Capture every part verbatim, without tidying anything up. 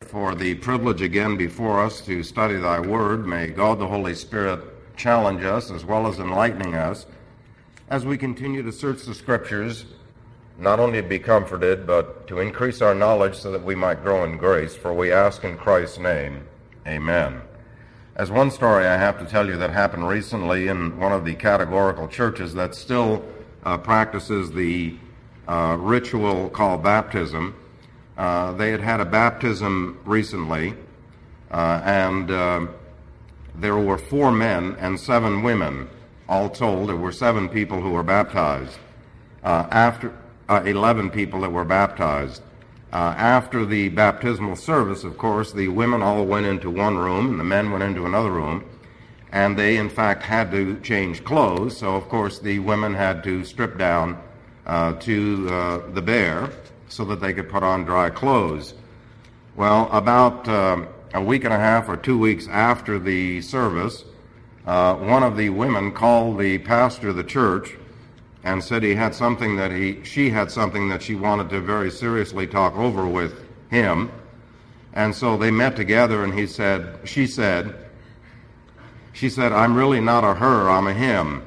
For the privilege again before us to study thy word. May God the Holy Spirit challenge us as well as enlightening us as we continue to search the scriptures, not only to be comforted, but to increase our knowledge so that we might grow in grace. For we ask in Christ's name, amen. As one story I have to tell you that happened recently in one of the categorical churches that still uh, practices the uh, ritual called baptism. Uh, they had had a baptism recently, uh, and uh, there were four men and seven women. All told, there were seven people who were baptized. Uh, after uh, eleven people that were baptized. Uh, after the baptismal service, of course, the women all went into one room and the men went into another room, and they, in fact, had to change clothes. So, of course, the women had to strip down uh, to uh, the bare, so that they could put on dry clothes. Well, about uh, a week and a half or two weeks after the service, uh, one of the women called the pastor of the church and said he had something that he, she had something that she wanted to very seriously talk over with him. And so they met together, and he said, she said, she said, I'm really not a her, I'm a him.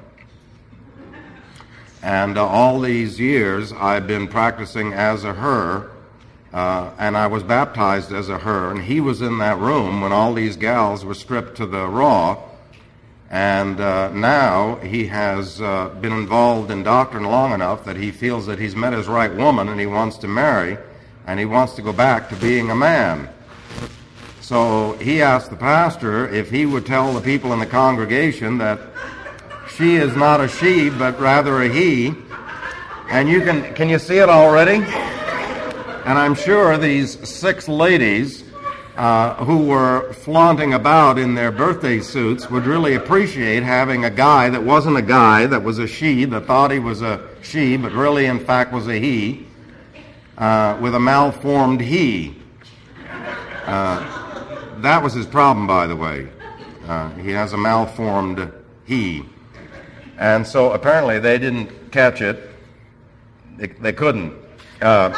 And uh, all these years I've been practicing as a her, uh, and I was baptized as a her, and he was in that room when all these gals were stripped to the raw, and uh, now he has uh, been involved in doctrine long enough that he feels that he's met his right woman and he wants to marry, and he wants to go back to being a man. So he asked the pastor if he would tell the people in the congregation that she is not a she, but rather a he. And you can, can you see it already? And I'm sure these six ladies uh, who were flaunting about in their birthday suits would really appreciate having a guy that wasn't a guy, that was a she, that thought he was a she, but really in fact was a he, uh, with a malformed he. Uh, that was his problem, by the way. Uh, he has a malformed he. And so apparently they didn't catch it. They, they couldn't. Uh,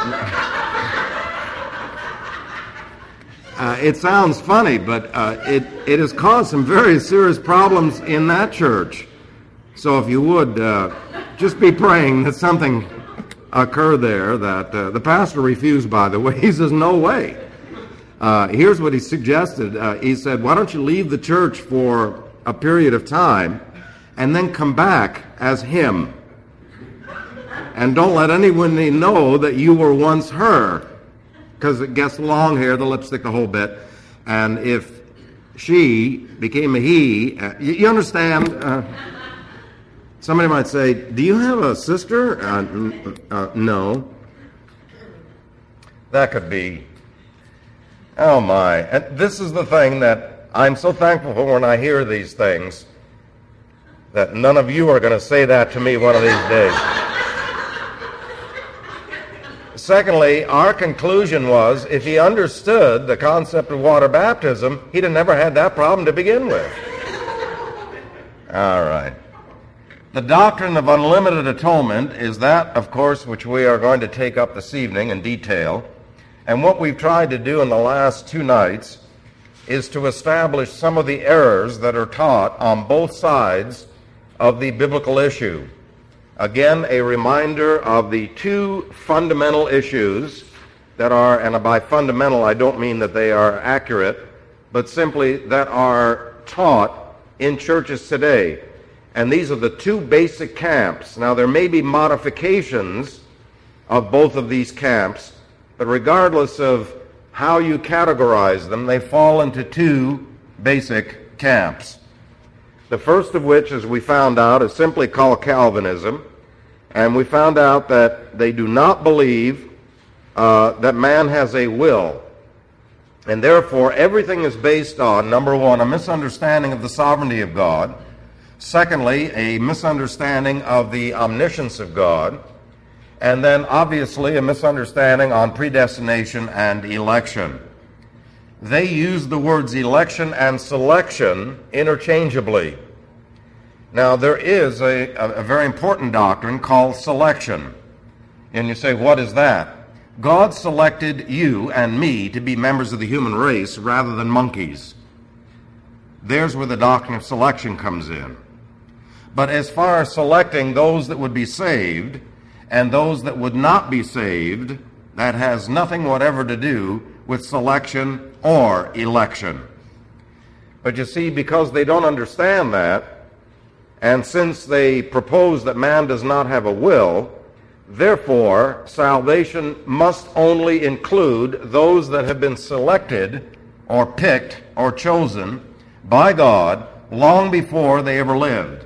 uh, it sounds funny, but uh, it, it has caused some very serious problems in that church. So if you would, uh, just be praying that something occur there. That uh, the pastor refused, by the way. He says, no way. Uh, here's what he suggested. Uh, he said, why don't you leave the church for a period of time and then come back as him. And don't let anyone know that you were once her, because it gets the long hair, the lipstick, the whole bit. And if she became a he, uh, you, you understand? Uh, somebody might say, do you have a sister? Uh, uh, no. That could be. Oh my. And this is the thing that I'm so thankful for when I hear these things, that none of you are going to say that to me one of these days. Secondly, our conclusion was, if he understood the concept of water baptism, he'd have never had that problem to begin with. All right. The doctrine of unlimited atonement is that, of course, which we are going to take up this evening in detail. And what we've tried to do in the last two nights is to establish some of the errors that are taught on both sides of the biblical issue. Again, a reminder of the two fundamental issues that are, and by fundamental I don't mean that they are accurate, but simply that are taught in churches today. And these are the two basic camps. Now, there may be modifications of both of these camps, but regardless of how you categorize them, they fall into two basic camps. The first of which, as we found out, is simply called Calvinism, and we found out that they do not believe uh, that man has a will, and therefore everything is based on, number one, a misunderstanding of the sovereignty of God, secondly, a misunderstanding of the omniscience of God, and then obviously a misunderstanding on predestination and election. They use the words election and selection interchangeably. Now, there is a, a, a very important doctrine called selection. And you say, what is that? God selected you and me to be members of the human race rather than monkeys. There's where the doctrine of selection comes in. But as far as selecting those that would be saved and those that would not be saved, that has nothing whatever to do with selection or election. But you see, because they don't understand that, and since they propose that man does not have a will, therefore salvation must only include those that have been selected or picked or chosen by God long before they ever lived.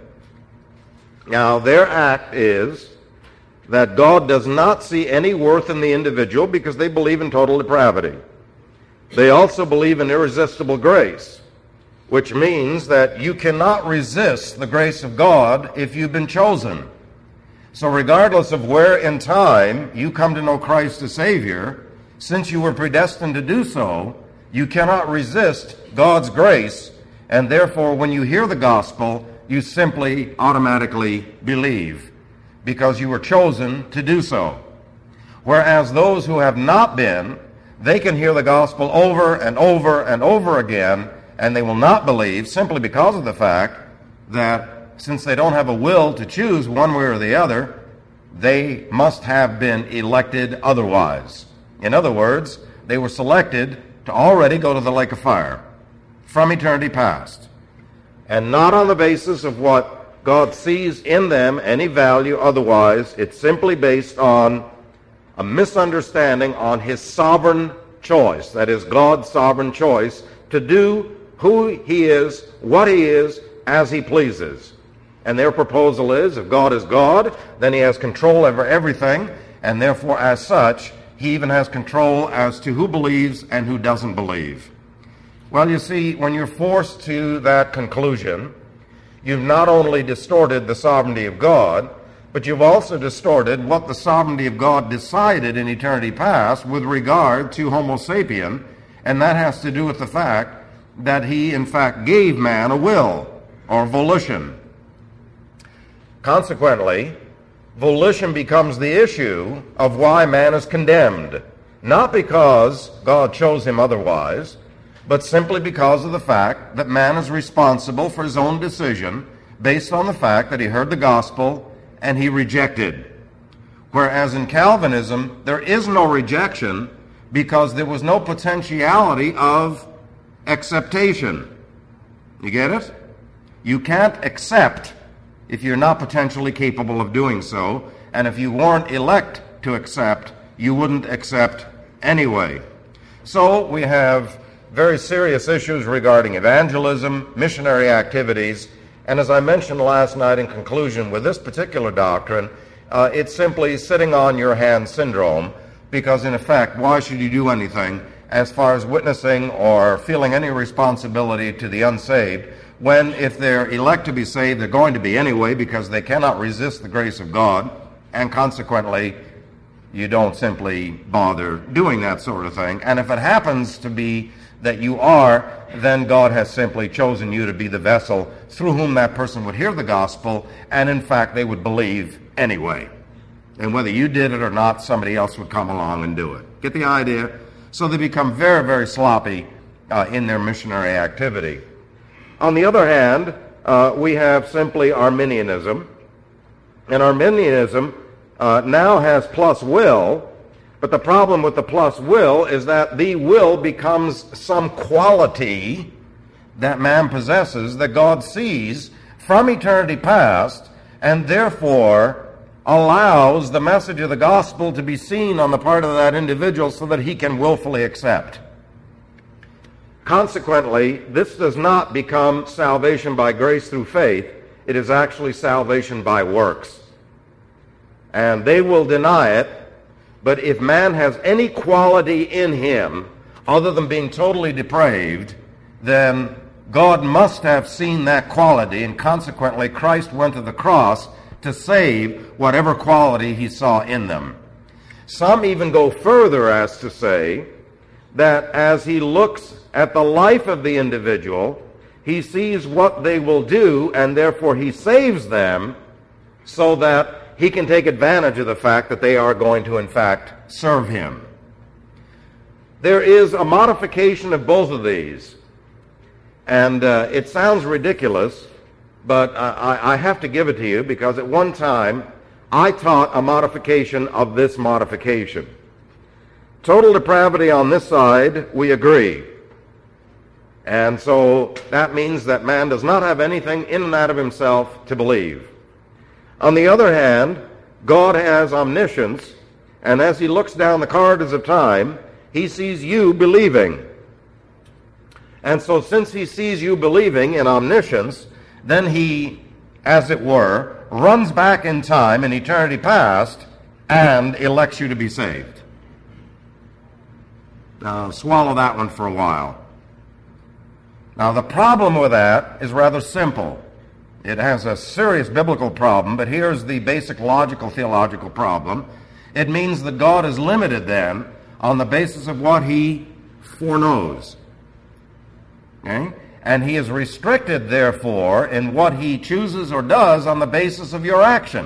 Now, their act is that God does not see any worth in the individual because they believe in total depravity. They also believe in irresistible grace, which means that you cannot resist the grace of God if you've been chosen. So regardless of where in time you come to know Christ as Savior, since you were predestined to do so, you cannot resist God's grace, and therefore when you hear the gospel, you simply automatically believe because you were chosen to do so. Whereas those who have not been, they can hear the gospel over and over and over again, and they will not believe simply because of the fact that since they don't have a will to choose one way or the other, they must have been elected otherwise. In other words, they were selected to already go to the lake of fire from eternity past, and not on the basis of what God sees in them any value otherwise. It's simply based on a misunderstanding on his sovereign choice, that is, God's sovereign choice to do who he is, what he is, as he pleases. And their proposal is, if God is God, then he has control over everything, and therefore, as such, he even has control as to who believes and who doesn't believe. Well, you see, when you're forced to that conclusion, you've not only distorted the sovereignty of God, but you've also distorted what the sovereignty of God decided in eternity past with regard to Homo sapien, and that has to do with the fact that he, in fact, gave man a will or volition. Consequently, volition becomes the issue of why man is condemned, not because God chose him otherwise, but simply because of the fact that man is responsible for his own decision based on the fact that he heard the gospel and he rejected. Whereas in Calvinism, there is no rejection because there was no potentiality of acceptation. You get it? You can't accept if you're not potentially capable of doing so, and if you weren't elect to accept, you wouldn't accept anyway. So we have very serious issues regarding evangelism, missionary activities, and as I mentioned last night in conclusion with this particular doctrine, uh, it's simply sitting on your hands syndrome, because in effect, why should you do anything as far as witnessing or feeling any responsibility to the unsaved, when if they're elect to be saved, they're going to be anyway because they cannot resist the grace of God, and consequently, you don't simply bother doing that sort of thing. And if it happens to be that you are, then God has simply chosen you to be the vessel through whom that person would hear the gospel, and in fact they would believe anyway. And whether you did it or not, somebody else would come along and do it. Get the idea? So they become very, very sloppy uh, in their missionary activity. On the other hand, uh, we have simply Arminianism, and Arminianism uh, now has plus will. But the problem with the plus will is that the will becomes some quality that man possesses that God sees from eternity past, and therefore allows the message of the gospel to be seen on the part of that individual so that he can willfully accept. Consequently, this does not become salvation by grace through faith. It is actually salvation by works. And they will deny it. But if man has any quality in him other than being totally depraved, then God must have seen that quality, and consequently Christ went to the cross to save whatever quality he saw in them. Some even go further as to say that as he looks at the life of the individual, he sees what they will do, and therefore he saves them so that he can take advantage of the fact that they are going to, in fact, serve him. There is a modification of both of these. And uh, it sounds ridiculous, but I, I have to give it to you because at one time I taught a modification of this modification. Total depravity on this side, we agree. And so that means that man does not have anything in and out of himself to believe. On the other hand, God has omniscience, and as he looks down the corridors of time, he sees you believing. And so since he sees you believing in omniscience, then he, as it were, runs back in time in eternity past and elects you to be saved. Now, swallow that one for a while. Now, the problem with that is rather simple. It has a serious biblical problem, but here's the basic logical, theological problem. It means that God is limited then on the basis of what he foreknows. Okay? And he is restricted, therefore, in what he chooses or does on the basis of your action.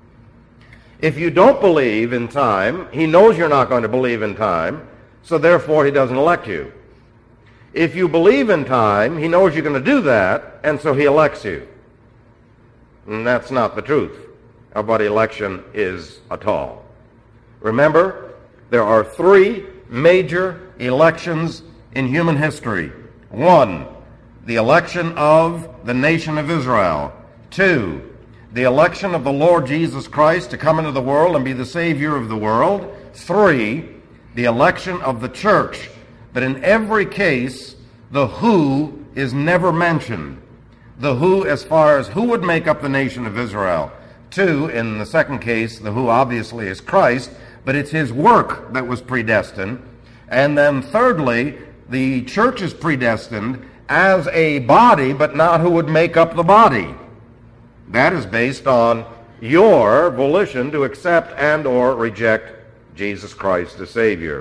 If you don't believe in time, he knows you're not going to believe in time, so therefore he doesn't elect you. If you believe in time, he knows you're going to do that, and so he elects you. And that's not the truth of what election is at all. Remember, there are three major elections in human history. One, the election of the nation of Israel. Two, the election of the Lord Jesus Christ to come into the world and be the Savior of the world. Three, the election of the church. But in every case, the who is never mentioned. The who as far as who would make up the nation of Israel. Two, in the second case, the who obviously is Christ, but it's his work that was predestined. And then thirdly, the church is predestined as a body, but not who would make up the body. That is based on your volition to accept and or reject Jesus Christ as Savior.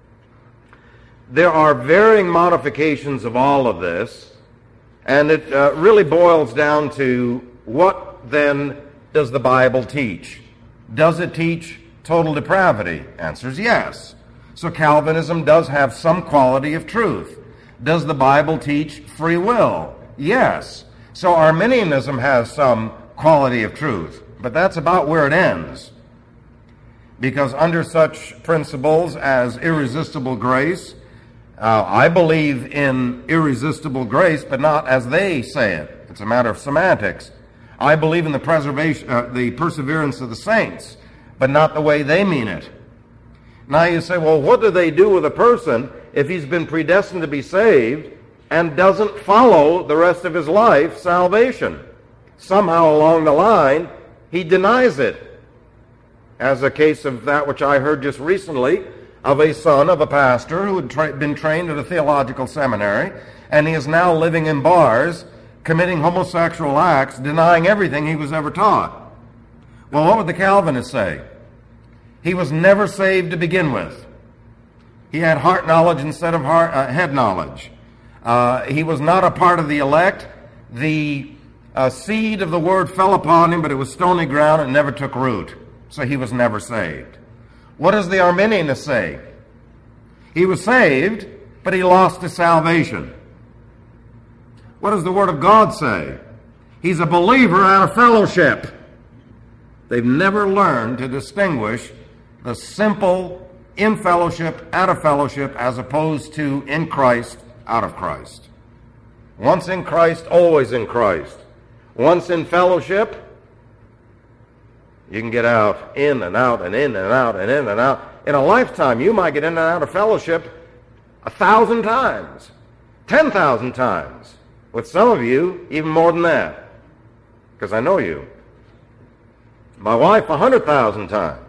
There are varying modifications of all of this, and it uh, really boils down to what then does the Bible teach? Does it teach total depravity? Answer is yes. So Calvinism does have some quality of truth. Does the Bible teach free will? Yes. So Arminianism has some quality of truth, but that's about where it ends. Because under such principles as irresistible grace, uh, I believe in irresistible grace, but not as they say it. It's a matter of semantics. I believe in the preservation, uh, the perseverance of the saints, but not the way they mean it. Now you say, well, what do they do with a person if he's been predestined to be saved and doesn't follow the rest of his life salvation? Somehow along the line, he denies it. As a case of that which I heard just recently of a son of a pastor who had tra- been trained at a theological seminary, and he is now living in bars, committing homosexual acts, denying everything he was ever taught. Well, what would the Calvinists say? He was never saved to begin with. He had heart knowledge instead of heart, uh, head knowledge. Uh, he was not a part of the elect. The uh, seed of the word fell upon him, but it was stony ground and never took root. So he was never saved. What does the Arminianist say? He was saved, but he lost his salvation. What does the Word of God say? He's a believer out of fellowship. They've never learned to distinguish the simple in fellowship, out of fellowship, as opposed to in Christ, out of Christ. Once in Christ, always in Christ. Once in fellowship, you can get out, in and out, and in and out, and in and out. In a lifetime, you might get in and out of fellowship a thousand times, ten thousand times. With some of you, even more than that, because I know you. My wife, a hundred thousand times.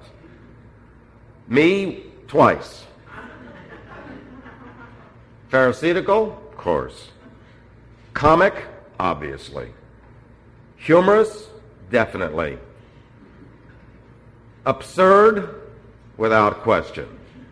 Me, twice. Pharisaical? Of course. Comic? Obviously. Humorous? Definitely. Absurd? Without question.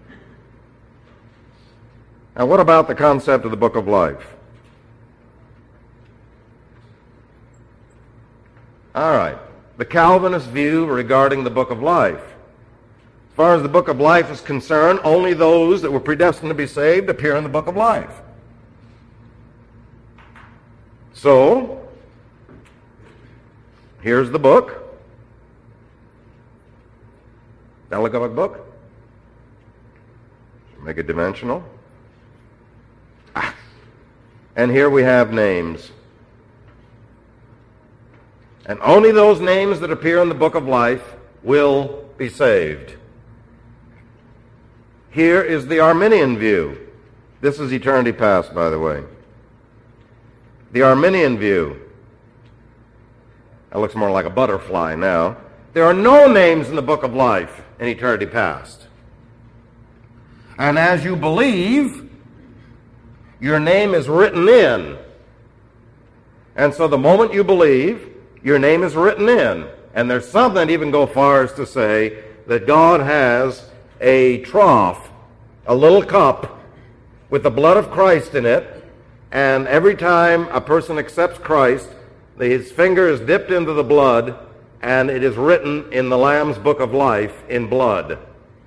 Now, what about the concept of the book of life? All right. the Calvinist view regarding the book of life. As far as the book of life is concerned, only those that were predestined to be saved appear in the book of life. So, here's the book. Now look at the book. Make it dimensional. Ah. And here we have names. And only those names that appear in the book of life will be saved. Here is the Arminian view. This is eternity past, by the way. The Arminian view. That looks more like a butterfly now. There are no names in the book of life in eternity past. And as you believe, your name is written in. And so the moment you believe, your name is written in. And there's some that even go far as to say that God has a trough, a little cup with the blood of Christ in it, and every time a person accepts Christ, his finger is dipped into the blood, and it is written in the Lamb's book of life in blood.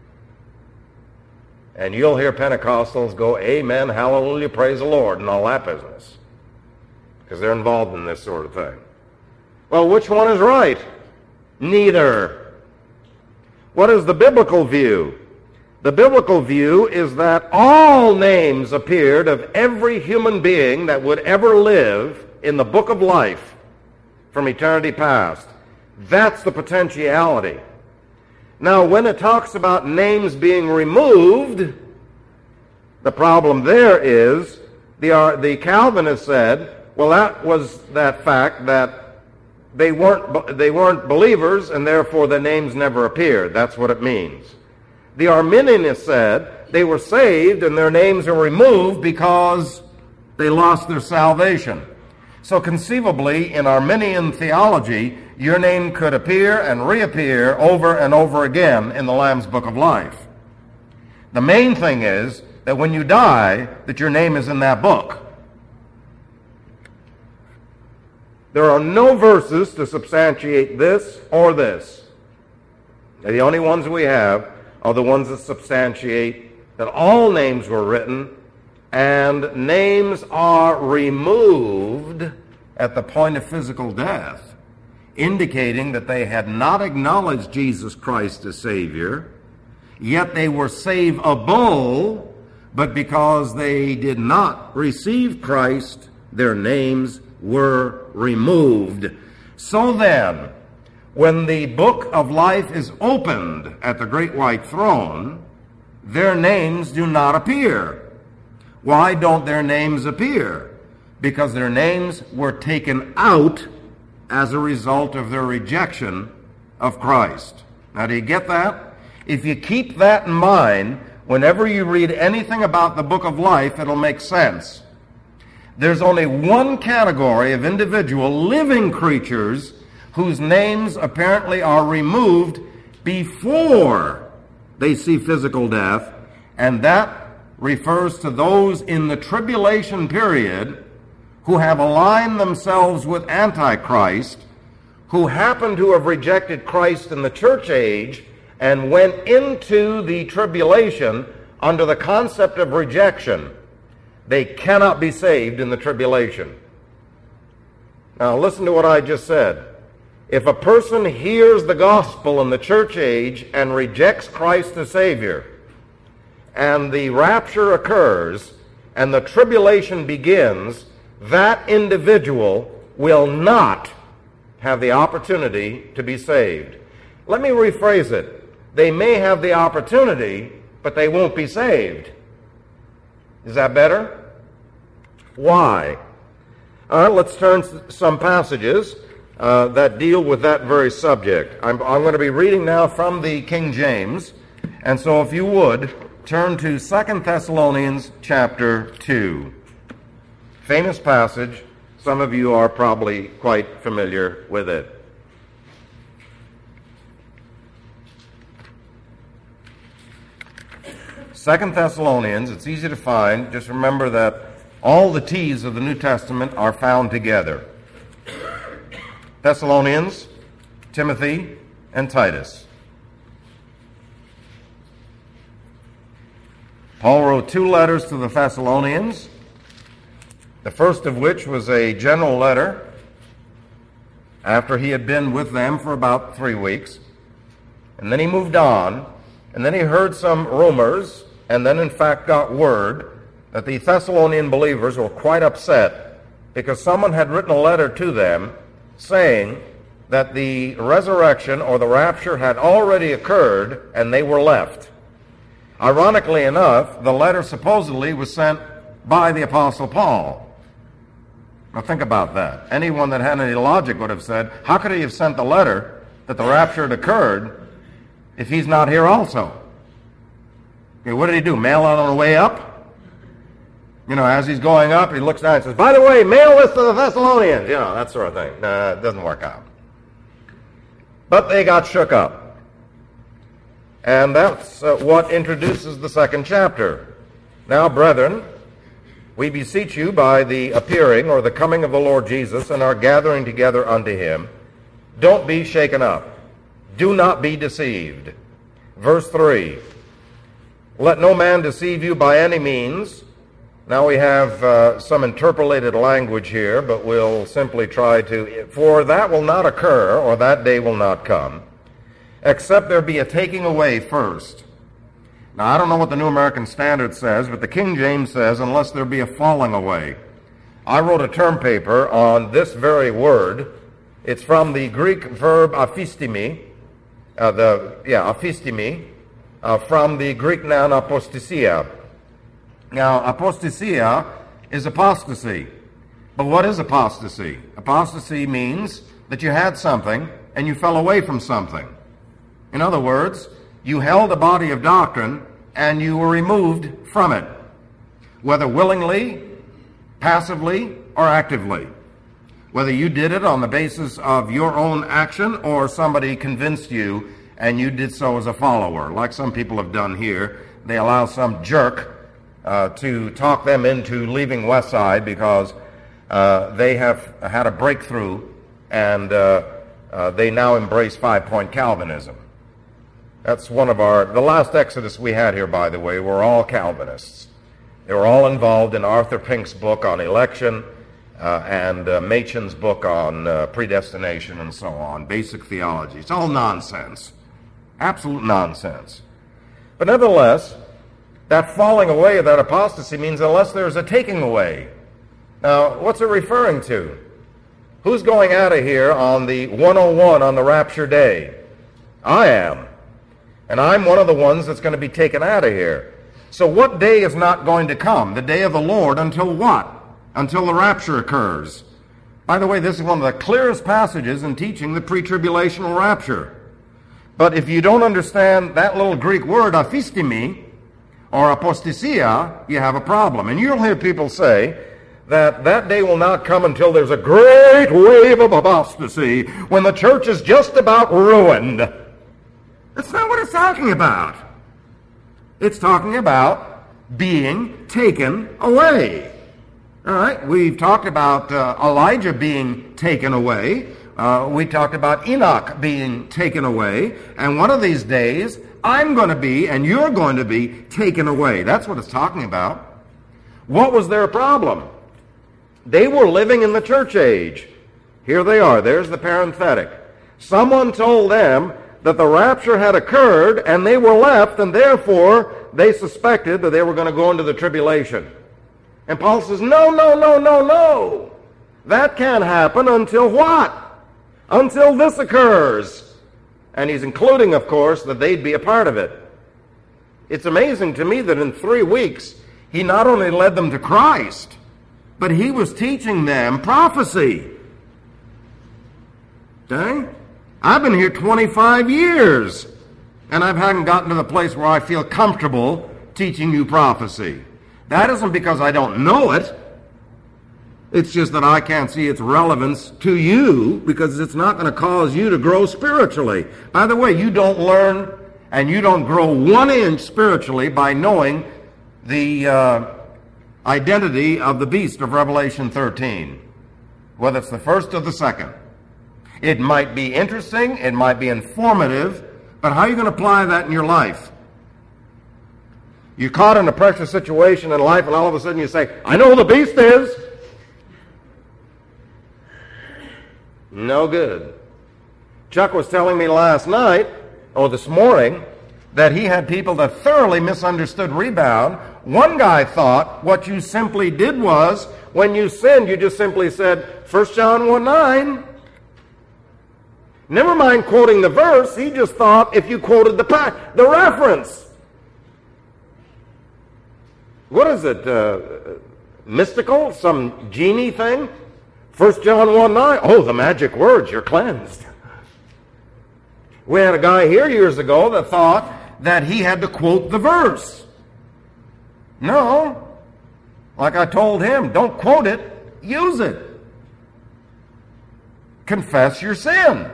And you'll hear Pentecostals go, amen, hallelujah, praise the Lord, and all that business, because they're involved in this sort of thing. Well, which one is right? Neither. What is the biblical view? The biblical view is that all names appeared of every human being that would ever live in the book of life from eternity past. That's the potentiality. Now, when it talks about names being removed, the problem there is the, uh, the Calvinists said, well, that was that fact that they weren't, they weren't believers, and therefore the names never appeared. That's what it means. The Arminianists said they were saved and their names are removed because they lost their salvation. So conceivably, in Arminian theology, your name could appear and reappear over and over again in the Lamb's Book of Life. The main thing is that when you die, that your name is in that book. There are no verses to substantiate this or this. The only ones we have are the ones that substantiate that all names were written and names are removed at the point of physical death, indicating that they had not acknowledged Jesus Christ as Savior, yet they were savable, but because they did not receive Christ, their names were removed. So then, when the book of life is opened at the great white throne, their names do not appear. Why don't their names appear? Because their names were taken out as a result of their rejection of Christ. Now, do you get that? If you keep that in mind, whenever you read anything about the book of life, it'll make sense. There's only one category of individual living creatures whose names apparently are removed before they see physical death, and that refers to those in the tribulation period who have aligned themselves with Antichrist, who happen to have rejected Christ in the church age and went into the tribulation under the concept of rejection. They cannot be saved in the tribulation. Now listen to what I just said. If a person hears the gospel in the church age and rejects Christ as Savior, and the rapture occurs, and the tribulation begins, that individual will not have the opportunity to be saved. Let me rephrase it. They may have the opportunity, but they won't be saved. Is that better? Why? All right, let's turn to some passages uh, that deal with that very subject. I'm, I'm going to be reading now from the King James, and so if you would, turn to Second Thessalonians chapter two. Famous passage. Some of you are probably quite familiar with it. Second Thessalonians, it's easy to find. Just remember that all the T's of the New Testament are found together. Thessalonians Timothy and Titus. Paul wrote two letters to the Thessalonians, the first of which was a general letter after he had been with them for about three weeks. And then he moved on, and then he heard some rumors, and then in fact got word that the Thessalonian believers were quite upset because someone had written a letter to them saying that the resurrection or the rapture had already occurred and they were left. Ironically enough, the letter supposedly was sent by the Apostle Paul. Now think about that. Anyone that had any logic would have said, how could he have sent the letter that the rapture had occurred if he's not here also? Okay, what did he do? Mail it on the way up? You know, as he's going up, he looks down and says, by the way, mail this to the Thessalonians. You know, that sort of thing. Nah, it doesn't work out. But they got shook up. And that's uh, what introduces the second chapter. Now, brethren, we beseech you by the appearing or the coming of the Lord Jesus and our gathering together unto him, don't be shaken up. Do not be deceived. Verse three, let no man deceive you by any means. Now we have uh, some interpolated language here, but we'll simply try to, for that will not occur, or that day will not come, except there be a taking away first. Now, I don't know what the New American Standard says, but the King James says, unless there be a falling away. I wrote a term paper on this very word. It's from the Greek verb aphistemi, uh, the, yeah, aphistemi, uh, from the Greek noun apostasia. Now, apostasia is apostasy. But what is apostasy? Apostasy means that you had something and you fell away from something. In other words, you held a body of doctrine and you were removed from it, whether willingly, passively, or actively. Whether you did it on the basis of your own action or somebody convinced you and you did so as a follower, like some people have done here. They allow some jerk uh, to talk them into leaving Westside because uh, they have had a breakthrough and uh, uh, they now embrace five-point Calvinism. That's one of our, the last Exodus we had here, by the way, were all Calvinists. They were all involved in Arthur Pink's book on election uh, and uh, Machen's book on uh, predestination and so on, basic theology. It's all nonsense. Absolute nonsense. But nevertheless, that falling away of that apostasy means unless there's a taking away. Now, what's it referring to? Who's going out of here on the one oh one on the rapture day? I am. And I'm one of the ones that's going to be taken out of here. So what day is not going to come? The day of the Lord until what? Until the rapture occurs. By the way, this is one of the clearest passages in teaching the pre-tribulational rapture. But if you don't understand that little Greek word, aphistemi, or apostasia, you have a problem. And you'll hear people say that that day will not come until there's a great wave of apostasy, when the church is just about ruined. That's not what it's talking about. It's talking about being taken away. All right, we've talked about uh, Elijah being taken away. Uh, we talked about Enoch being taken away. And one of these days, I'm going to be, and you're going to be, taken away. That's what it's talking about. What was their problem? They were living in the church age. Here they are. There's the parenthetic. Someone told them that the rapture had occurred and they were left, and therefore they suspected that they were going to go into the tribulation. And Paul says, no, no, no, no, no. That can't happen until what? Until this occurs. And he's including, of course, that they'd be a part of it. It's amazing to me that in three weeks, he not only led them to Christ, but he was teaching them prophecy. Okay? I've been here twenty-five years, and I haven't gotten to the place where I feel comfortable teaching you prophecy. That isn't because I don't know it. It's just that I can't see its relevance to you because it's not going to cause you to grow spiritually. By the way, you don't learn and you don't grow one inch spiritually by knowing the uh, identity of the beast of Revelation thirteen, whether it's the first or the second. It might be interesting, it might be informative, but how are you going to apply that in your life? You're caught in a pressure situation in life, and all of a sudden you say, I know who the beast is. No good. Chuck was telling me last night, or this morning, that he had people that thoroughly misunderstood rebound. One guy thought what you simply did was, when you sinned, you just simply said, First John one nine. Never mind quoting the verse, he just thought if you quoted the, the reference. What is it? Uh, mystical? Some genie thing? First John one nine. Oh, the magic words, you're cleansed. We had a guy here years ago that thought that he had to quote the verse. No. Like I told him, don't quote it, use it. Confess your sin.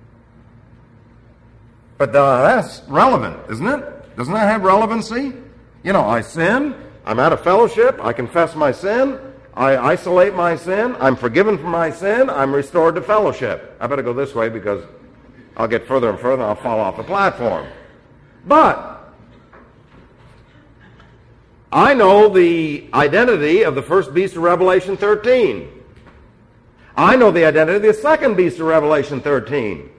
But uh, that's relevant, isn't it? Doesn't that have relevancy? You know, I sin, I'm out of fellowship, I confess my sin, I isolate my sin, I'm forgiven for my sin, I'm restored to fellowship. I better go this way because I'll get further and further and I'll fall off the platform. But I know the identity of the first beast of Revelation thirteen. I know the identity of the second beast of Revelation thirteen.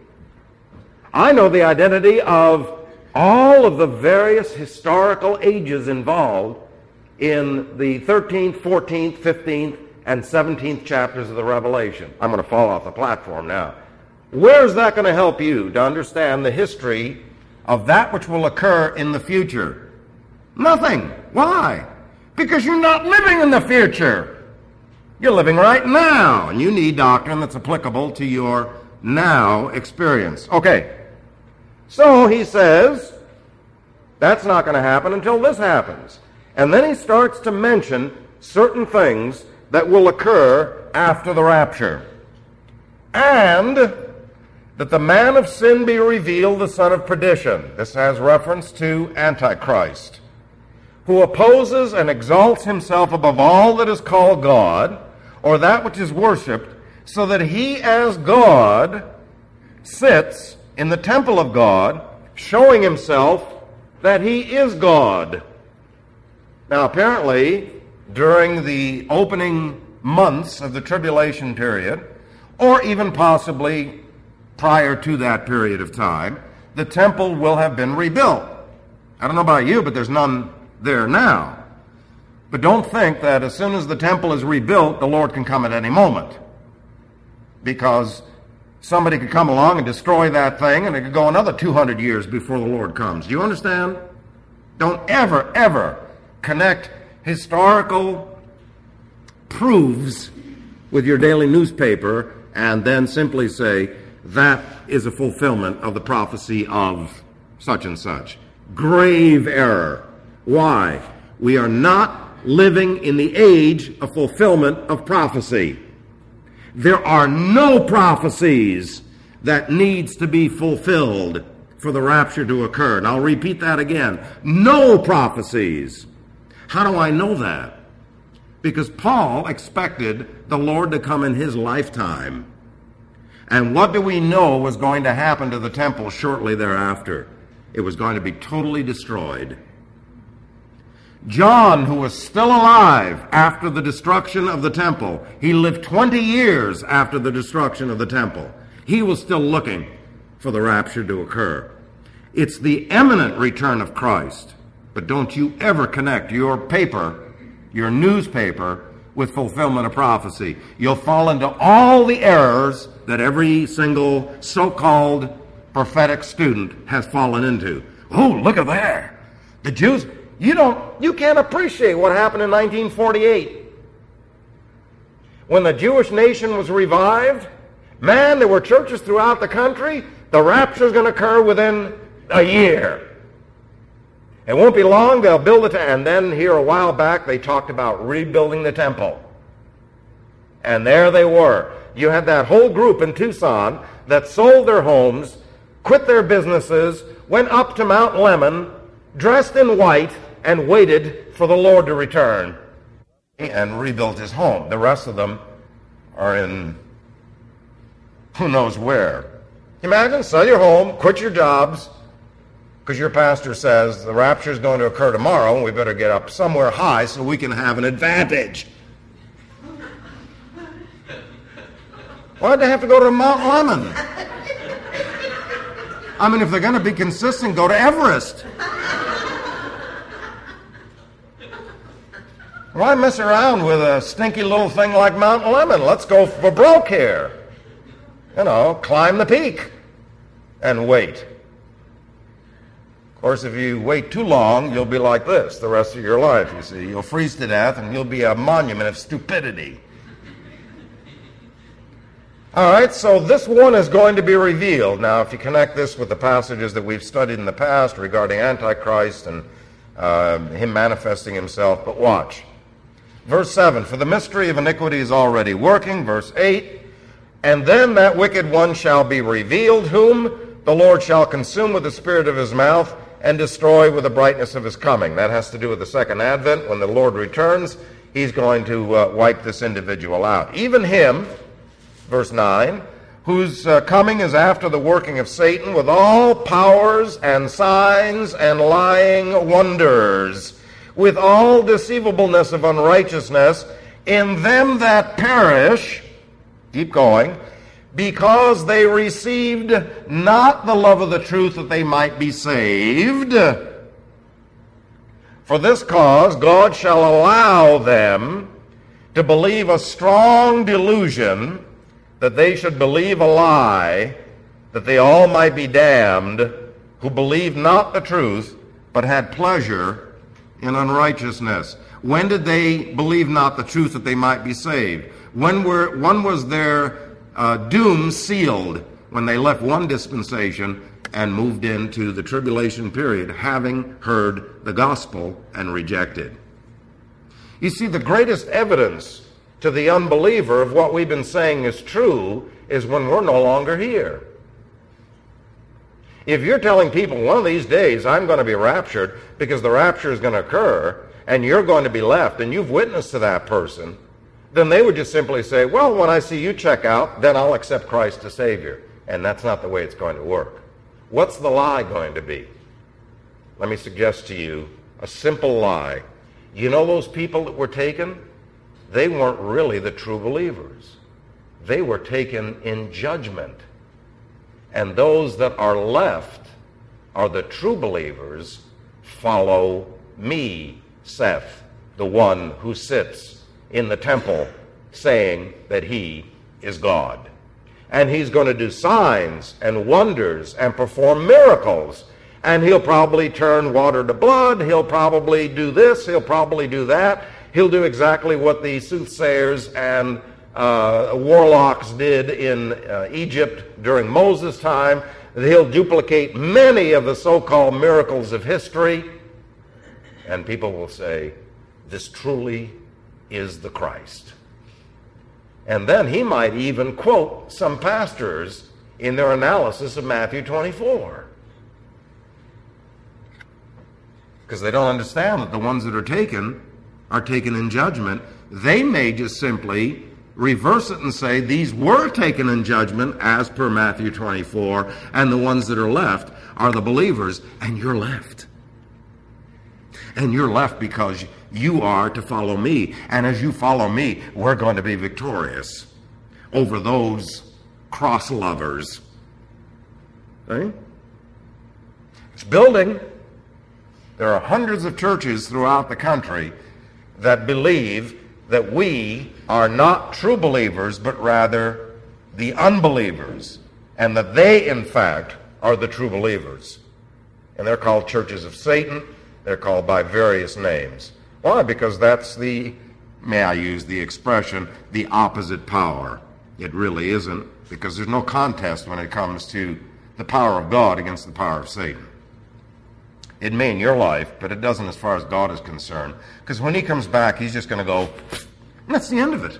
I know the identity of all of the various historical ages involved in the thirteenth, fourteenth, fifteenth, and seventeenth chapters of the Revelation. I'm going to fall off the platform now. Where's that going to help you to understand the history of that which will occur in the future? Nothing. Why? Because you're not living in the future. You're living right now, and you need doctrine that's applicable to your now experience. Okay. So he says, that's not going to happen until this happens. And then he starts to mention certain things that will occur after the rapture. And that the man of sin be revealed, the son of perdition. This has reference to Antichrist, who opposes and exalts himself above all that is called God, or that which is worshipped, so that he as God sits in the temple of God, showing himself that he is God. Now, apparently, during the opening months of the tribulation period, or even possibly prior to that period of time, the temple will have been rebuilt. I don't know about you, but there's none there now. But don't think that as soon as the temple is rebuilt, the Lord can come at any moment. Because somebody could come along and destroy that thing, and it could go another two hundred years before the Lord comes. Do you understand? Don't ever, ever connect historical proofs with your daily newspaper and then simply say, that is a fulfillment of the prophecy of such and such. Grave error. Why? We are not living in the age of fulfillment of prophecy. There are no prophecies that needs to be fulfilled for the rapture to occur. And I'll repeat that again. No prophecies. How do I know that? Because Paul expected the Lord to come in his lifetime. And what do we know was going to happen to the temple shortly thereafter? It was going to be totally destroyed. John, who was still alive after the destruction of the temple, he lived twenty years after the destruction of the temple. He was still looking for the rapture to occur. It's the imminent return of Christ. But don't you ever connect your paper, your newspaper, with fulfillment of prophecy. You'll fall into all the errors that every single so-called prophetic student has fallen into. Oh, look at there. The Jews, you don't, you can't appreciate what happened in nineteen forty-eight. When the Jewish nation was revived, man, there were churches throughout the country. The rapture is going to occur within a year. It won't be long, they'll build it. And then here a while back, they talked about rebuilding the temple. And there they were. You had that whole group in Tucson that sold their homes, quit their businesses, went up to Mount Lemmon, dressed in white, and waited for the Lord to return and rebuilt his home. The rest of them are in who knows where. Imagine, sell your home, quit your jobs, because your pastor says the rapture is going to occur tomorrow, and we better get up somewhere high so we can have an advantage. Why'd they have to go to Mount Lemmon? I mean, if they're going to be consistent, go to Everest. Why mess around with a stinky little thing like Mount Lemmon? Let's go for broke here. You know, climb the peak and wait. Of course, if you wait too long, you'll be like this the rest of your life, you see. You'll freeze to death, and you'll be a monument of stupidity. All right, so this one is going to be revealed. Now, if you connect this with the passages that we've studied in the past regarding Antichrist and uh, him manifesting himself, but watch. Verse seven, for the mystery of iniquity is already working. Verse eight, and then that wicked one shall be revealed, whom the Lord shall consume with the spirit of his mouth and destroy with the brightness of his coming. That has to do with the second advent. When the Lord returns, he's going to uh, wipe this individual out. Even him, verse nine, whose uh, coming is after the working of Satan with all powers and signs and lying wonders, with all deceivableness of unrighteousness in them that perish, keep going, because they received not the love of the truth that they might be saved. For this cause God shall allow them to believe a strong delusion, that they should believe a lie, that they all might be damned, who believed not the truth, but had pleasure in unrighteousness. When did they believe not the truth that they might be saved? When were when was their uh, doom sealed? When they left one dispensation and moved into the tribulation period, having heard the gospel and rejected. You see, the greatest evidence to the unbeliever of what we've been saying is true is when we're no longer here. If you're telling people one of these days I'm going to be raptured because the rapture is going to occur and you're going to be left and you've witnessed to that person, then they would just simply say, well, when I see you check out, then I'll accept Christ as Savior. And that's not the way it's going to work. What's the lie going to be? Let me suggest to you a simple lie. You know those people that were taken? They weren't really the true believers. They were taken in judgment. And those that are left are the true believers. Follow me, saith the one who sits in the temple, saying that he is God. And he's going to do signs and wonders and perform miracles. And he'll probably turn water to blood. He'll probably do this. He'll probably do that. He'll do exactly what the soothsayers and uh, warlocks did in uh, Egypt during Moses' time. He'll duplicate many of the so-called miracles of history. And people will say, this truly is the Christ. And then he might even quote some pastors in their analysis of Matthew twenty-four. Because they don't understand that the ones that are taken are taken in judgment. They may just simply reverse it and say these were taken in judgment as per Matthew twenty-four, and the ones that are left are the believers, and you're left. And you're left because you are to follow me. And as you follow me, we're going to be victorious over those cross lovers. See? It's building. There are hundreds of churches throughout the country that believe that we are not true believers, but rather the unbelievers, and that they, in fact, are the true believers. And they're called churches of Satan. They're called by various names. Why? Because that's the, may I use the expression, the opposite power. It really isn't, because there's no contest when it comes to the power of God against the power of Satan. It may in your life, but it doesn't as far as God is concerned. Because when he comes back, he's just going to go, and that's the end of it.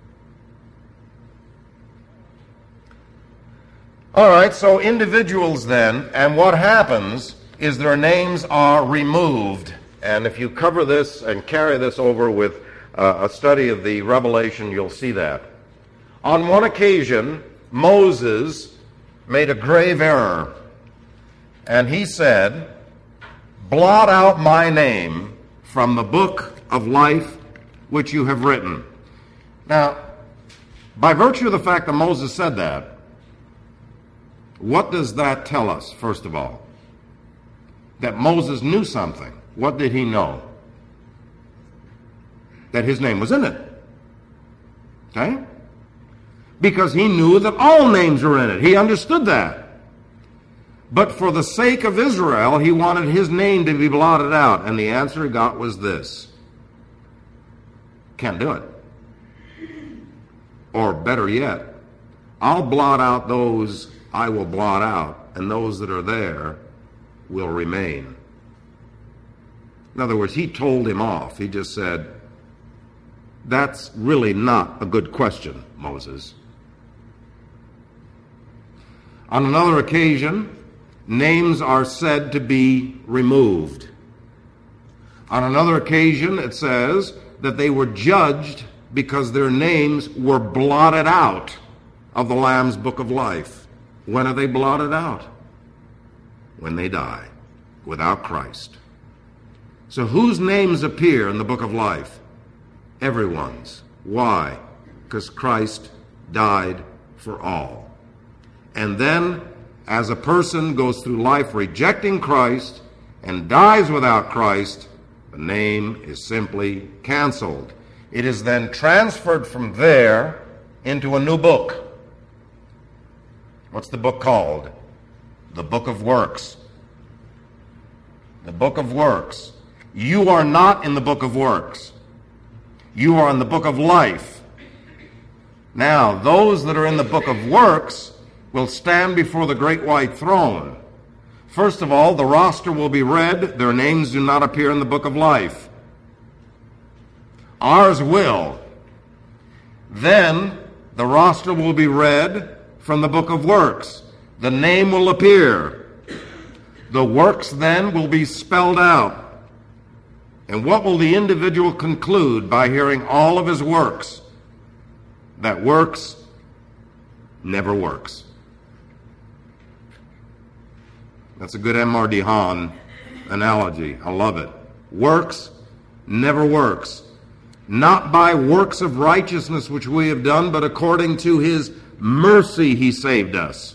All right, so individuals then, and what happens is their names are removed. And if you cover this and carry this over with uh, a study of the Revelation, you'll see that. On one occasion, Moses made a grave error, and he said, "Blot out my name from the book of life which you have written." Now, by virtue of the fact that Moses said that, what does that tell us, first of all? That Moses knew something. What did he know? That his name was in it. Okay? Because he knew that all names were in it. He understood that. But for the sake of Israel, he wanted his name to be blotted out. And the answer he got was this: can't do it. Or better yet, I'll blot out those I will blot out, and those that are there will remain. In other words, he told him off. He just said, "That's really not a good question, Moses." On another occasion, names are said to be removed. On another occasion, it says that they were judged because their names were blotted out of the Lamb's book of life. When are they blotted out? When they die without Christ. So whose names appear in the book of life? Everyone's. Why? Because Christ died for all. And then, as a person goes through life rejecting Christ and dies without Christ, the name is simply canceled. It is then transferred from there into a new book. What's the book called? The Book of Works. The Book of Works. You are not in the Book of Works. You are in the Book of Life. Now, those that are in the Book of Works will stand before the great white throne. First of all, the roster will be read. Their names do not appear in the Book of Life. Ours will. Then the roster will be read from the Book of Works. The name will appear. The works then will be spelled out. And what will the individual conclude by hearing all of his works? That works never works. That's a good M R D Hahn analogy. I love it. Works never works. Not by works of righteousness which we have done, but according to his mercy he saved us.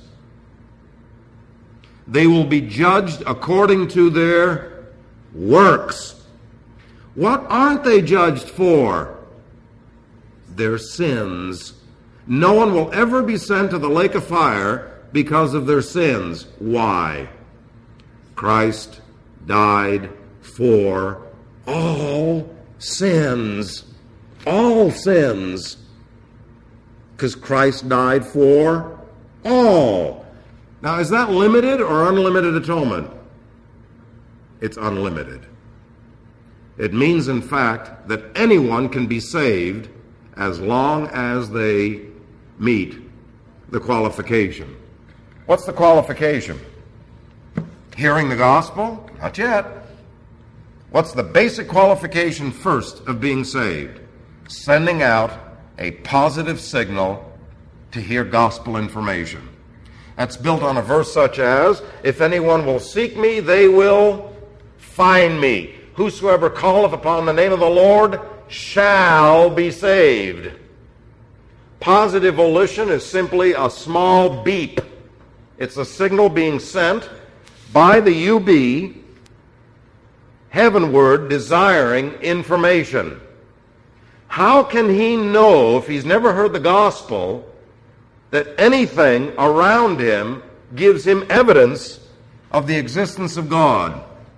They will be judged according to their works. What aren't they judged for? Their sins. No one will ever be sent to the lake of fire because of their sins. Why? Christ died for all sins. All sins. Because Christ died for all. Now, is that limited or unlimited atonement? It's unlimited. It means, in fact, that anyone can be saved as long as they meet the qualification. What's the qualification? Hearing the gospel? Not yet. What's the basic qualification first of being saved? Sending out a positive signal to hear gospel information. That's built on a verse such as, "If anyone will seek me, they will find me. Whosoever calleth upon the name of the Lord shall be saved." Positive volition is simply a small beep. It's a signal being sent by the U B heavenward desiring information. How can he know, if he's never heard the gospel, that anything around him gives him evidence of the existence of God?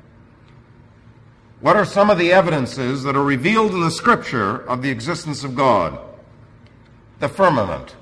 What are some of the evidences that are revealed in the Scripture of the existence of God? The firmament.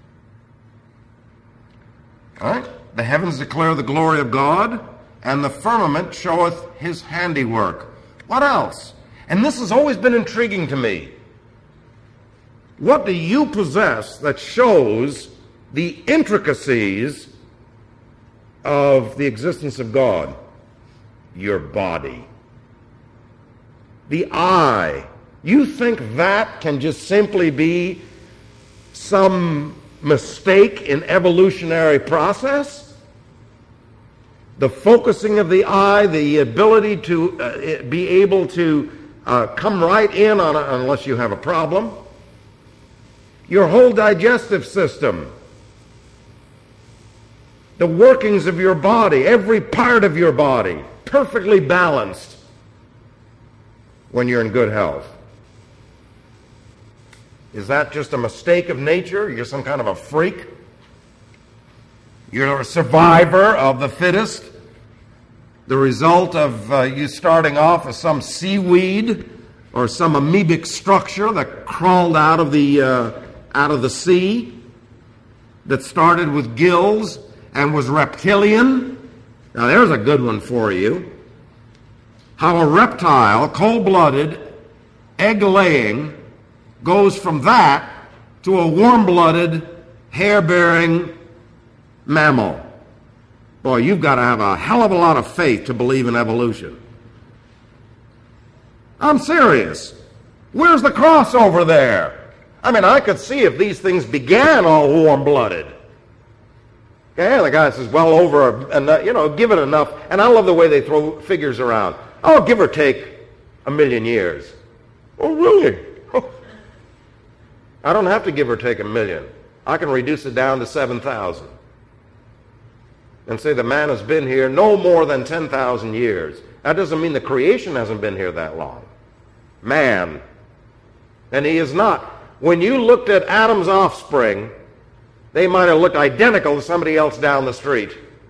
All right? The heavens declare the glory of God, and the firmament showeth his handiwork. What else? And this has always been intriguing to me. What do you possess that shows the intricacies of the existence of God? Your body. The eye. You think that can just simply be some mistake in evolutionary process? The focusing of the eye, the ability to uh, be able to uh, come right in on a, unless you have a problem. Your whole digestive system, the workings of your body, every part of your body, perfectly balanced when you're in good health. Is that just a mistake of nature? You're some kind of a freak? You're a survivor of the fittest? The result of uh, you starting off as some seaweed or some amoebic structure that crawled out of the uh, out of the sea, that started with gills and was reptilian? Now there's a good one for you. How a reptile, cold-blooded, egg-laying, goes from that to a warm-blooded, hair-bearing mammal. Boy, you've got to have a hell of a lot of faith to believe in evolution. I'm serious. Where's the crossover there? I mean, I could see if these things began all warm-blooded. Okay, the guy says, well, over, a, you know, give it enough. And I love the way they throw figures around. Oh, give or take a million years. Oh, really? Oh. I don't have to give or take a million. I can reduce it down to seven thousand. And say the man has been here no more than ten thousand years. That doesn't mean the creation hasn't been here that long. Man. And he is not. When you looked at Adam's offspring, they might have looked identical to somebody else down the street.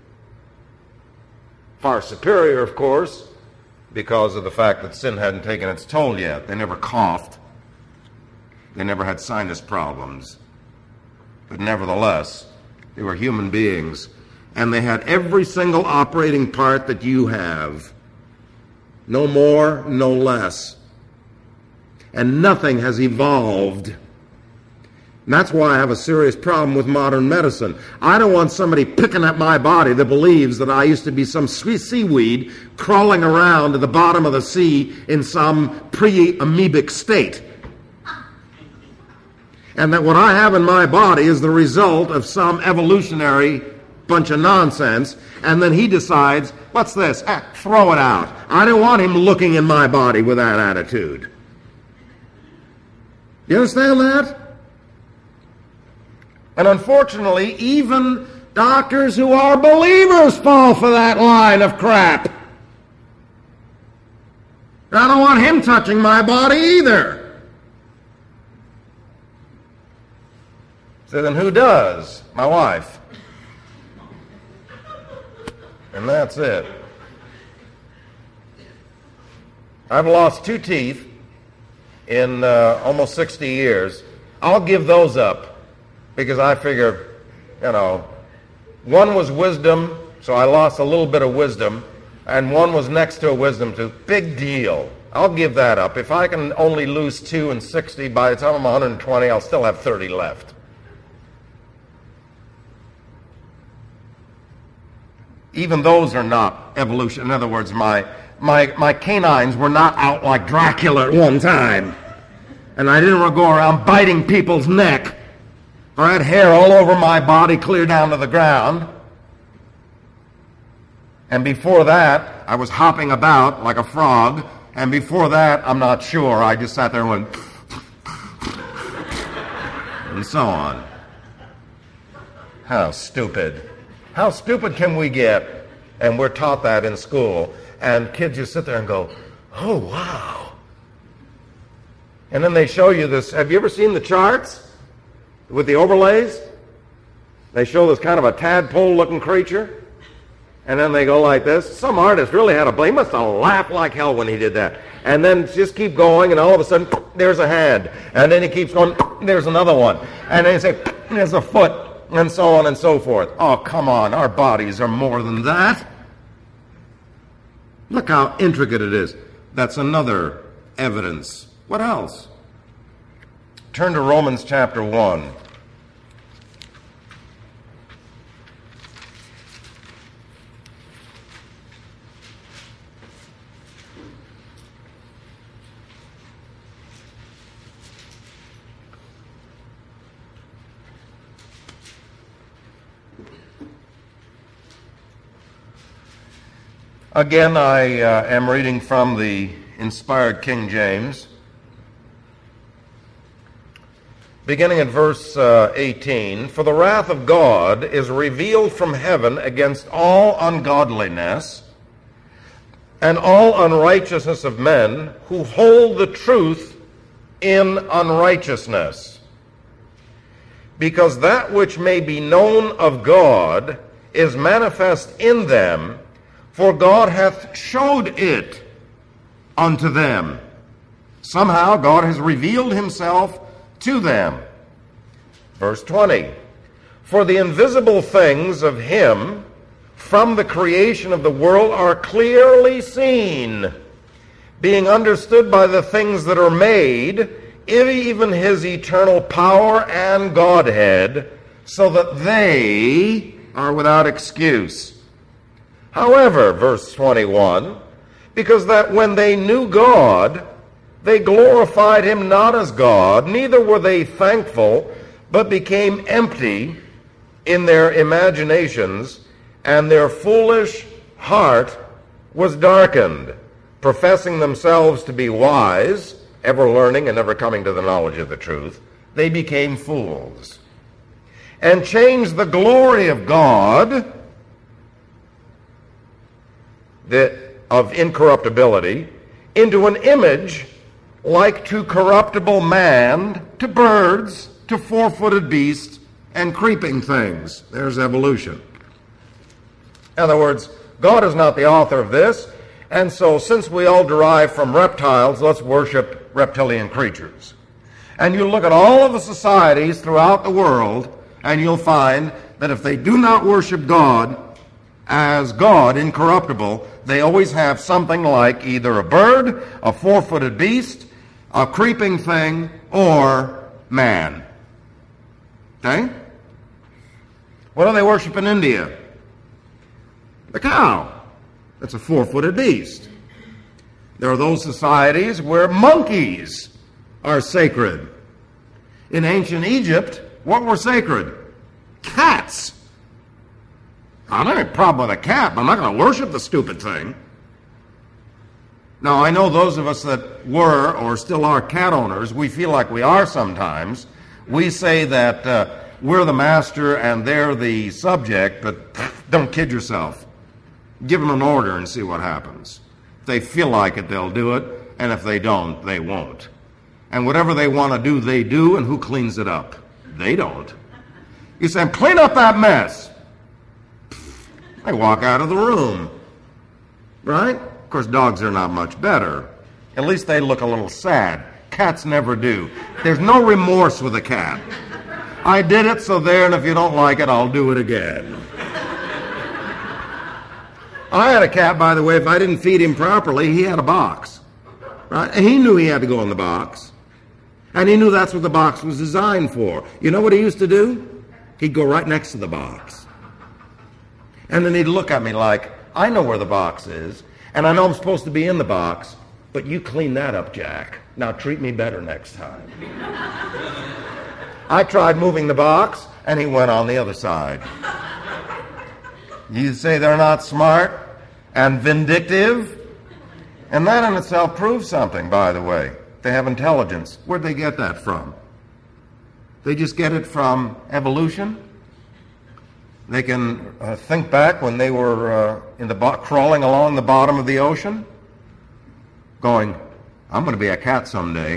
Far superior, of course, because of the fact that sin hadn't taken its toll yet. They never coughed. They never had sinus problems. But nevertheless, they were human beings. And they had every single operating part that you have. No more, no less. And nothing has evolved. And that's why I have a serious problem with modern medicine. I don't want somebody picking at my body that believes that I used to be some seaweed crawling around at the bottom of the sea in some pre-amoebic state. And that what I have in my body is the result of some evolutionary bunch of nonsense, and then he decides, what's this? Ah, throw it out. I don't want him looking in my body with that attitude. You understand that? And unfortunately, even doctors who are believers fall for that line of crap. I don't want him touching my body either. So then who does? My wife. And that's it. I've lost two teeth in uh, almost sixty years. I'll give those up because I figure, you know, one was wisdom, so I lost a little bit of wisdom, and one was next to a wisdom tooth. Big deal. I'll give that up. If I can only lose two in sixty, by the time I'm one hundred twenty, I'll still have thirty left. Even those are not evolution. In other words, my, my, my canines were not out like Dracula at one time. And I didn't go around biting people's neck. Or I had hair all over my body clear down to the ground. And before that, I was hopping about like a frog. And before that, I'm not sure. I just sat there and went and so on. How stupid. How stupid can we get? And we're taught that in school. And kids just sit there and go, oh, wow. And then they show you this. Have you ever seen the charts with the overlays? They show this kind of a tadpole-looking creature. And then they go like this. Some artist really had a, he must have laughed like hell when he did that. And then just keep going, and all of a sudden, there's a hand. And then he keeps going, there's another one. And then you say, there's a foot. And so on and so forth. Oh, come on. Our bodies are more than that. Look how intricate it is. That's another evidence. What else? Turn to Romans chapter one. Again, I uh, am reading from the inspired King James, beginning at verse uh, eighteen. For the wrath of God is revealed from heaven against all ungodliness and all unrighteousness of men who hold the truth in unrighteousness. Because that which may be known of God is manifest in them, for God hath showed it unto them. Somehow God has revealed himself to them. Verse twenty. For the invisible things of him from the creation of the world are clearly seen, being understood by the things that are made, even his eternal power and Godhead, so that they are without excuse. However, verse twenty-one, because that when they knew God, they glorified him not as God, neither were they thankful, but became empty in their imaginations, and their foolish heart was darkened. Professing themselves to be wise, ever learning and never coming to the knowledge of the truth, they became fools, and changed the glory of God, the, of incorruptibility, into an image like to corruptible man, to birds, to four-footed beasts, and creeping things. There's evolution. In other words, God is not the author of this, and so since we all derive from reptiles, let's worship reptilian creatures. And you look at all of the societies throughout the world, and you'll find that if they do not worship God as God, incorruptible, they always have something like either a bird, a four-footed beast, a creeping thing, or man. Okay? What do they worship in India? The cow. That's a four-footed beast. There are those societies where monkeys are sacred. In ancient Egypt, what were sacred? Cats. I don't have a problem with a cat, but I'm not going to worship the stupid thing. Now, I know those of us that were or still are cat owners, we feel like we are sometimes. We say that uh, we're the master and they're the subject, but pff, don't kid yourself. Give them an order and see what happens. If they feel like it, they'll do it, and if they don't, they won't. And whatever they want to do, they do, and who cleans it up? They don't. You say, clean up that mess. They walk out of the room, right? Of course, dogs are not much better. At least they look a little sad. Cats never do. There's no remorse with a cat. I did it, so there, and if you don't like it, I'll do it again. I had a cat, by the way, if I didn't feed him properly, he had a box, right? And he knew he had to go in the box. And he knew that's what the box was designed for. You know what he used to do? He'd go right next to the box. And then he'd look at me like, I know where the box is, and I know I'm supposed to be in the box, but you clean that up, Jack. Now treat me better next time. I tried moving the box, and he went on the other side. You say they're not smart and vindictive? And that in itself proves something, by the way. They have intelligence. Where'd they get that from? They just get it from evolution? They can uh, think back when they were uh, in the bo- crawling along the bottom of the ocean, going, I'm going to be a cat someday.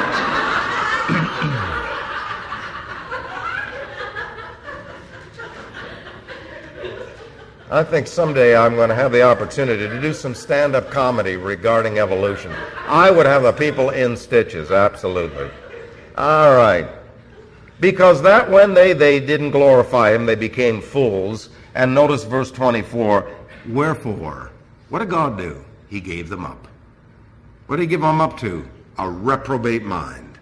I think someday I'm going to have the opportunity to do some stand-up comedy regarding evolution. I would have the people in stitches, absolutely. All right. Because that when they, they didn't glorify him, they became fools. And notice verse twenty-four, wherefore? What did God do? He gave them up. What did he give them up to? A reprobate mind.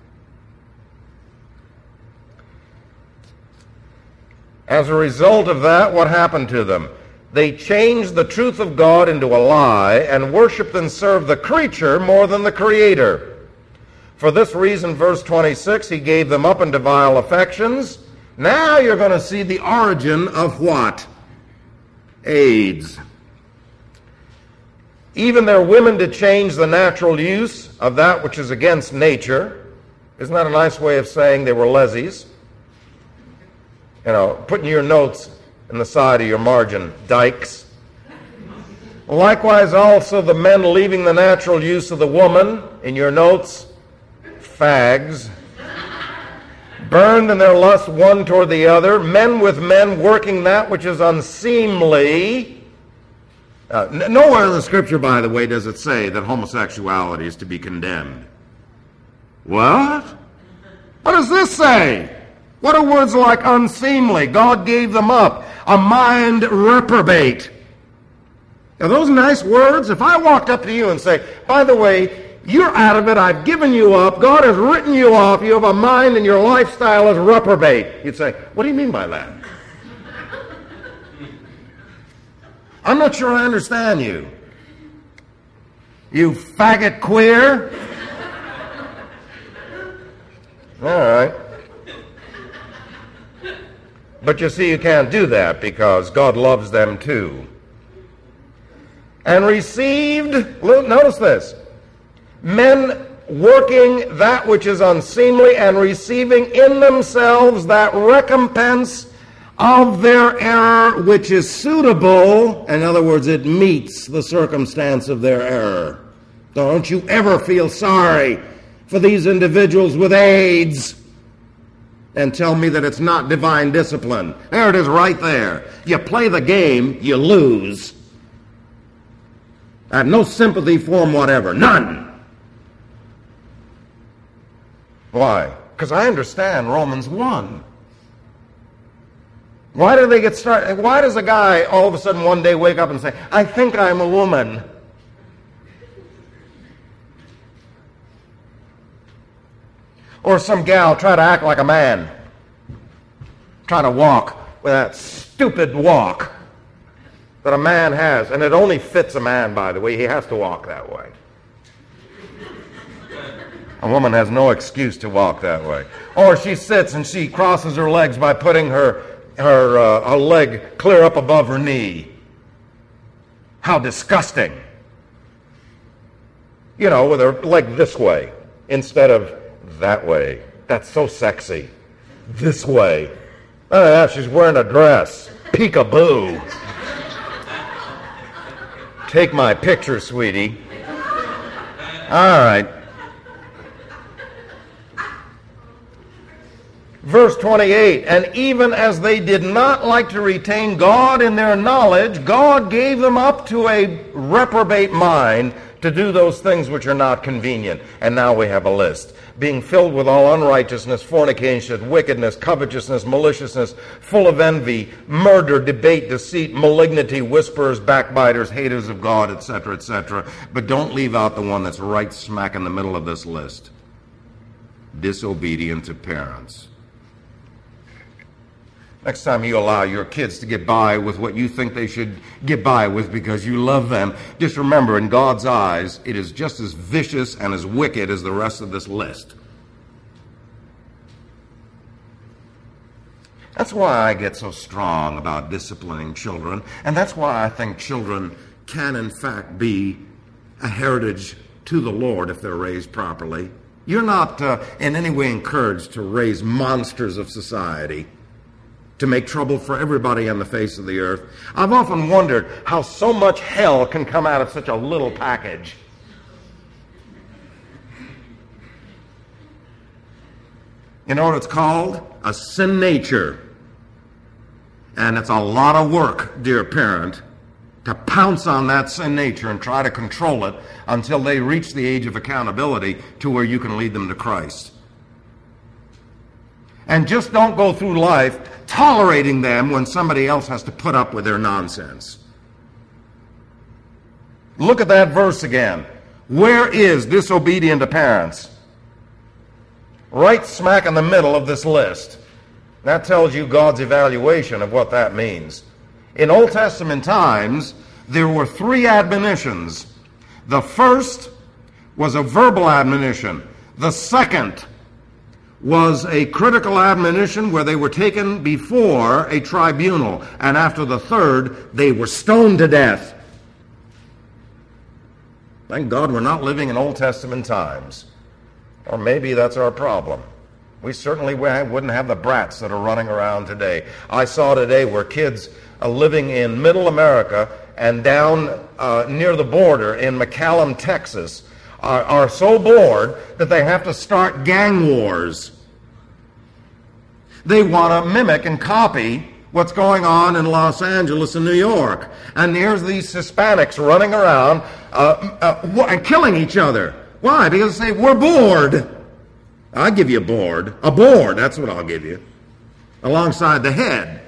As a result of that, what happened to them? They changed the truth of God into a lie and worshiped and served the creature more than the Creator. For this reason, verse twenty-six, he gave them up into vile affections. Now you're going to see the origin of what? AIDS. even their women to change the natural use of that which is against nature. Isn't that a nice way of saying they were lessies? You know, putting your notes in the side of your margin, dykes. Likewise also the men leaving the natural use of the woman, in your notes, fags. Burned in their lust one toward the other, men with men working that which is unseemly. Uh, n- nowhere in the Scripture, by the way, does it say that homosexuality is to be condemned. What? What does this say? What are words like unseemly? God gave them up. A mind reprobate. Are those nice words? If I walked up to you and say, by the way, you're out of it, I've given you up, God has written you off, you have a mind and your lifestyle is reprobate. You'd say, what do you mean by that? I'm not sure I understand you. You faggot queer? All right. But you see, you can't do that because God loves them too. And received, notice this, men working that which is unseemly and receiving in themselves that recompense of their error which is suitable. In other words, it meets the circumstance of their error. Don't you ever feel sorry for these individuals with AIDS and tell me that it's not divine discipline. There it is right there. You play the game, you lose. I have no sympathy for them whatever. None. Why? Because I understand Romans one. Why do they get started? Why does a guy all of a sudden one day wake up and say, I think I'm a woman? Or some gal try to act like a man. Try to walk with that stupid walk that a man has. And it only fits a man, by the way. He has to walk that way. A woman has no excuse to walk that way. Or she sits and she crosses her legs by putting her, her, uh, her leg clear up above her knee. How disgusting. You know, with her leg this way instead of that way. That's so sexy. This way. Oh, yeah, she's wearing a dress. Peekaboo. Take my picture, sweetie. All right. Verse twenty-eight, and even as they did not like to retain God in their knowledge, God gave them up to a reprobate mind to do those things which are not convenient. And now we have a list. Being filled with all unrighteousness, fornication, wickedness, covetousness, maliciousness, full of envy, murder, debate, deceit, malignity, whisperers, backbiters, haters of God, et cetera, et cetera. But don't leave out the one that's right smack in the middle of this list. Disobedient to parents. Next time you allow your kids to get by with what you think they should get by with because you love them, just remember, in God's eyes, it is just as vicious and as wicked as the rest of this list. That's why I get so strong about disciplining children, and that's why I think children can, in fact, be a heritage to the Lord if they're raised properly. You're not uh, in any way encouraged to raise monsters of society, to make trouble for everybody on the face of the earth. I've often wondered how so much hell can come out of such a little package. You know what it's called? A sin nature. And it's a lot of work, dear parent, to pounce on that sin nature and try to control it until they reach the age of accountability to where you can lead them to Christ. And just don't go through life tolerating them when somebody else has to put up with their nonsense. Look at that verse again. Where is disobedient to parents? Right smack in the middle of this list. That tells you God's evaluation of what that means. In Old Testament times, there were three admonitions. The first was a verbal admonition. The second was a critical admonition where they were taken before a tribunal, and after the third, they were stoned to death. Thank God we're not living in Old Testament times. Or maybe that's our problem. We certainly wouldn't have the brats that are running around today. I saw today where kids are living in middle America and down uh, near the border in McAllen, Texas, are, are so bored that they have to start gang wars. They want to mimic and copy what's going on in Los Angeles and New York. And here's these Hispanics running around uh, uh, and killing each other. Why? Because they say, we're bored. I'll give you a board. A board, that's what I'll give you. Alongside the head.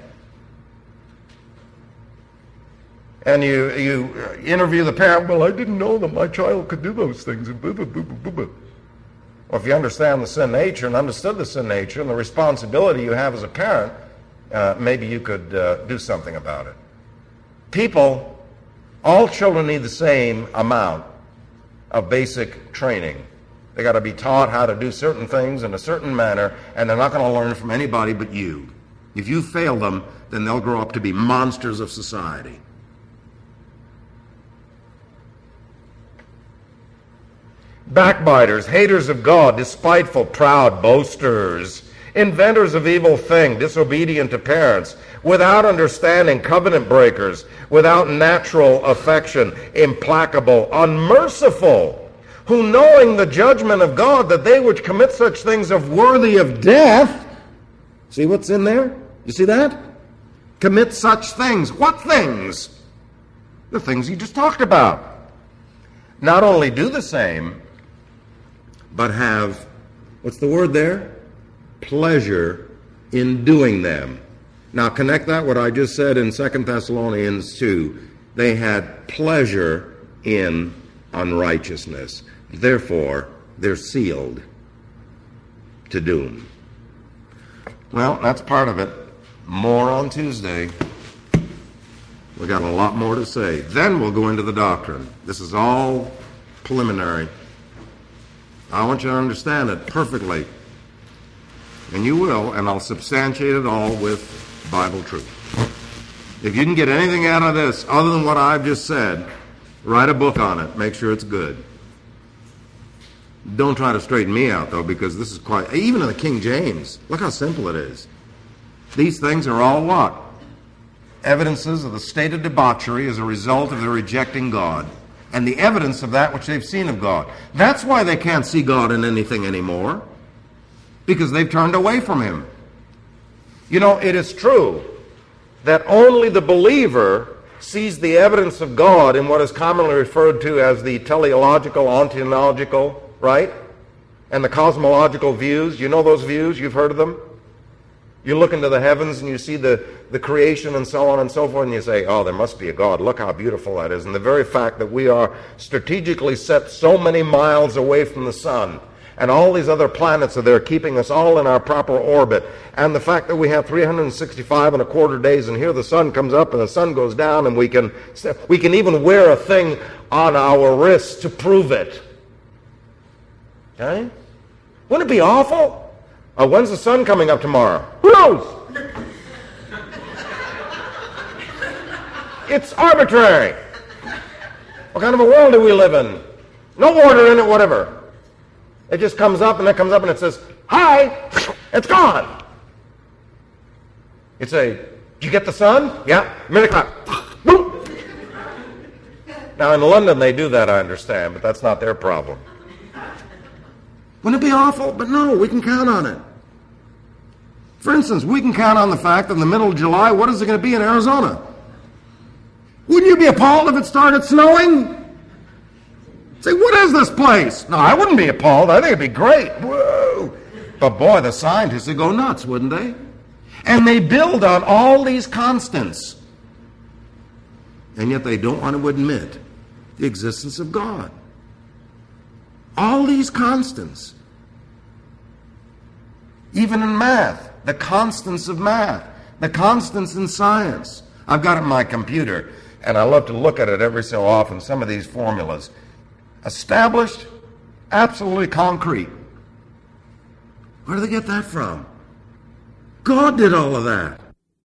And you you interview the parent, well, I didn't know that my child could do those things. Well, if you understand the sin nature and understood the sin nature and the responsibility you have as a parent, uh, maybe you could uh, do something about it. People, all children need the same amount of basic training. They got to be taught how to do certain things in a certain manner, and they're not going to learn from anybody but you. If you fail them, then they'll grow up to be monsters of society. Backbiters, haters of God, despiteful, proud, boasters, inventors of evil things, disobedient to parents, without understanding, covenant breakers, without natural affection, implacable, unmerciful, who knowing the judgment of God, that they which commit such things are worthy of death. See what's in there? You see that? Commit such things. What things? The things you just talked about. Not only do the same, but have, what's the word there? Pleasure in doing them. Now connect that what I just said in Second Thessalonians two. They had pleasure in unrighteousness. Therefore, they're sealed to doom. Well, that's part of it. More on Tuesday. We got a lot more to say. Then we'll go into the doctrine. This is all preliminary. I want you to understand it perfectly. And you will, and I'll substantiate it all with Bible truth. If you can get anything out of this other than what I've just said, write a book on it. Make sure it's good. Don't try to straighten me out, though, because this is quite... Even in the King James, look how simple it is. These things are all what? Evidences of the state of debauchery as a result of their rejecting God, and the evidence of that which they've seen of God. That's why they can't see God in anything anymore, because they've turned away from Him. You know, it is true that only the believer sees the evidence of God in what is commonly referred to as the teleological, ontological, right? And the cosmological views. You know those views? You've heard of them? You look into the heavens and you see the, the creation and so on and so forth, and you say, oh, there must be a God. Look how beautiful that is. And the very fact that we are strategically set so many miles away from the sun, and all these other planets are there keeping us all in our proper orbit, and the fact that we have three hundred sixty-five and a quarter days, and here the sun comes up and the sun goes down, and we can we can even wear a thing on our wrists to prove it. Okay? Wouldn't it be awful? Uh, when's the sun coming up tomorrow? Who knows? It's arbitrary. What kind of a world do we live in? No order in it, whatever. It just comes up, and it comes up, and it says, hi, it's gone. You say, did you get the sun? Yeah, minute clock. Boom. Now, in London, they do that, I understand, but that's not their problem. Wouldn't it be awful? But no, we can count on it. For instance, we can count on the fact that in the middle of July, what is it going to be in Arizona? Wouldn't you be appalled if it started snowing? Say, what is this place? No, I wouldn't be appalled. I think it'd be great. Whoa. But boy, the scientists would go nuts, wouldn't they? And they build on all these constants. And yet they don't want to admit the existence of God. All these constants. Even in math, the constants of math, the constants in science. I've got it on my computer, and I love to look at it every so often, some of these formulas. Established, absolutely concrete. Where do they get that from? God did all of that.